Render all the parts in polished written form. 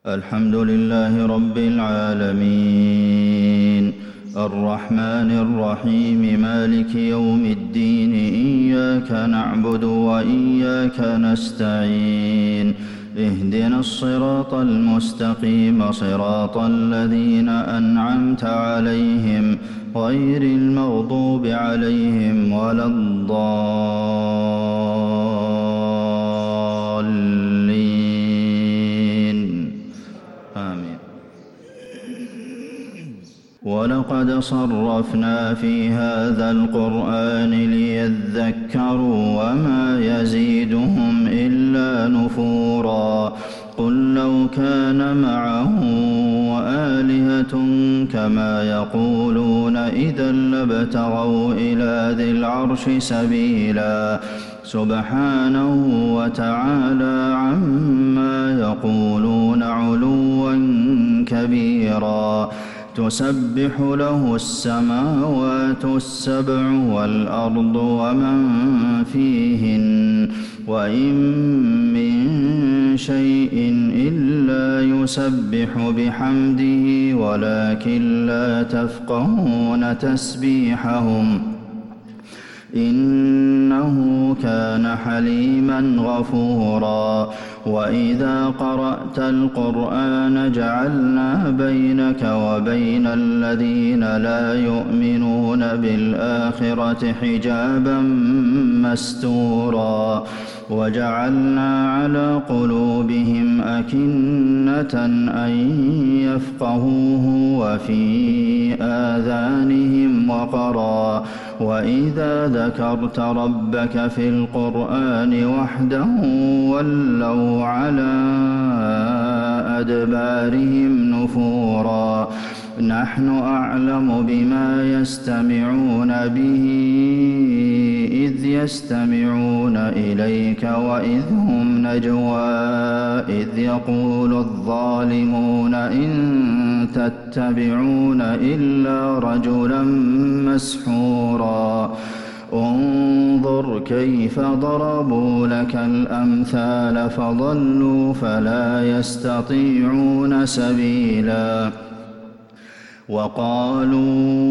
الحمد لله رب العالمين الرحمن الرحيم مالك يوم الدين إياك نعبد وإياك نستعين اهدنا الصراط المستقيم صراط الذين أنعمت عليهم غير المغضوب عليهم ولا الضالين آمين. ولقد صرفنا في هذا القرآن ليذكروا وما يزيدهم إلا نفورا قل لو كان معه آلهة كما يقولون إذا لابتغوا إلى ذي العرش سبيلا سبحانه وتعالى عما يقولون علوا كبيرا تسبح له السماوات السبع والأرض ومن فيهن وإن من شيء إلا يسبح بحمده ولكن لا تفقهون تسبيحهم إنه كان حليما غفورا وإذا قرأت القرآن جعلنا بينك وبين الذين لا يؤمنون بالآخرة حجابا مستورا وجعلنا على قلوبهم أكنة أن يفقهوه وفي آذانهم وقرا وإذا ذكرت ربك في القرآن وحده ولوا على أدبارهم نفورا نحن أعلم بما يستمعون به إذ يستمعون إليك وإذ هم نجوى إذ يقول الظالمون إن تتبعون إلا رجلا مسحورا انظر كيف ضربوا لك الأمثال فضلوا فلا يستطيعون سبيلا وقالوا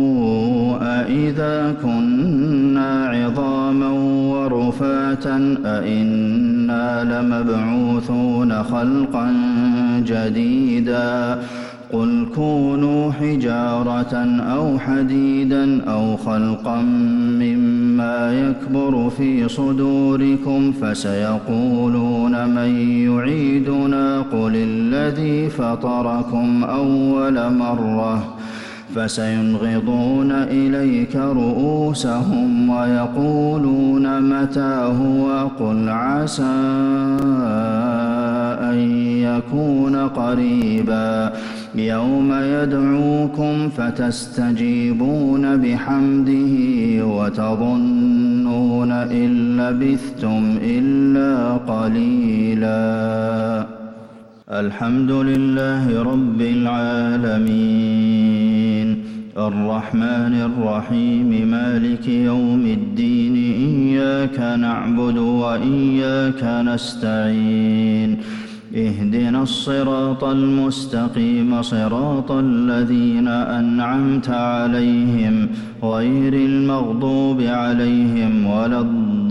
أإذا كنا عظاما ورفاتا أإنا لمبعوثون خلقا جديدا قل كونوا حجارة أو حديدا أو خلقا مما يكبر في صدوركم فسيقولون من يعيدنا قل الذي فطركم أول مرة فسينغضون إليك رؤوسهم ويقولون متى هو قل عسى أن يكون قريبا يوم يدعوكم فتستجيبون بحمده وتظنون إن لبثتم إلا قليلا. الحمد لله رب العالمين الرحمن الرحيم مالك يوم الدين إياك نعبد وإياك نستعين اهدنا الصراط المستقيم صراط الذين أنعمت عليهم غير المغضوب عليهم ولا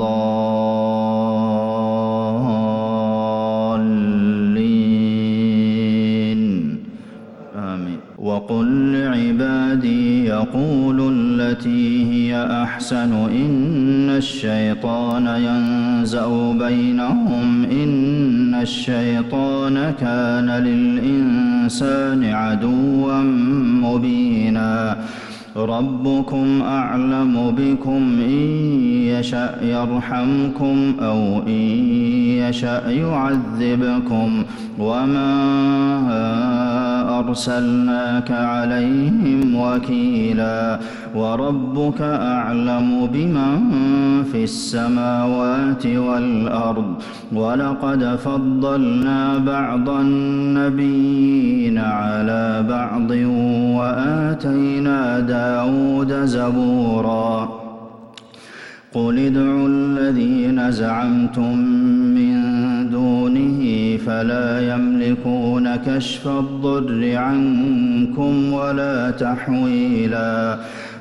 الضالين آمين. وقل لعبادي يقولوا التي هي أحسن إن الشيطان ينزغ بينهم إن الشيطان كان للإنسان عدوا مبينا ربكم أعلم بكم إن يشأ يرحمكم أو إن يشأ يعذبكم وما أرسلناك عليهم وكيلا وربك أعلم بمن في السماوات والأرض ولقد فضلنا بعض النبيين على بعض وآتينا داود زبورا قل ادعوا الذين زعمتم من دون دونه فلا يملكون كشف الضر عنكم ولا تحويلا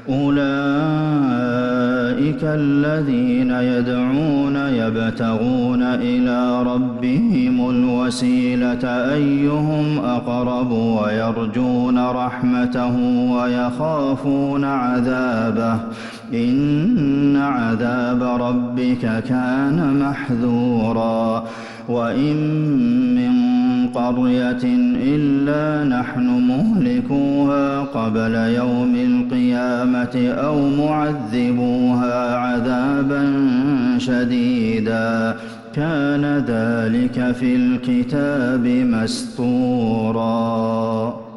أولئك الذين يدعون يبتغون إلى ربهم الوسيلة أيهم أقرب ويرجون رحمته ويخافون عذابه إن عذاب ربك كان محذورا وإن من قرية إلا نحن مهلكوها قبل يوم القيامة أو معذبوها عذابا شديدا كان ذلك في الكتاب مسطورا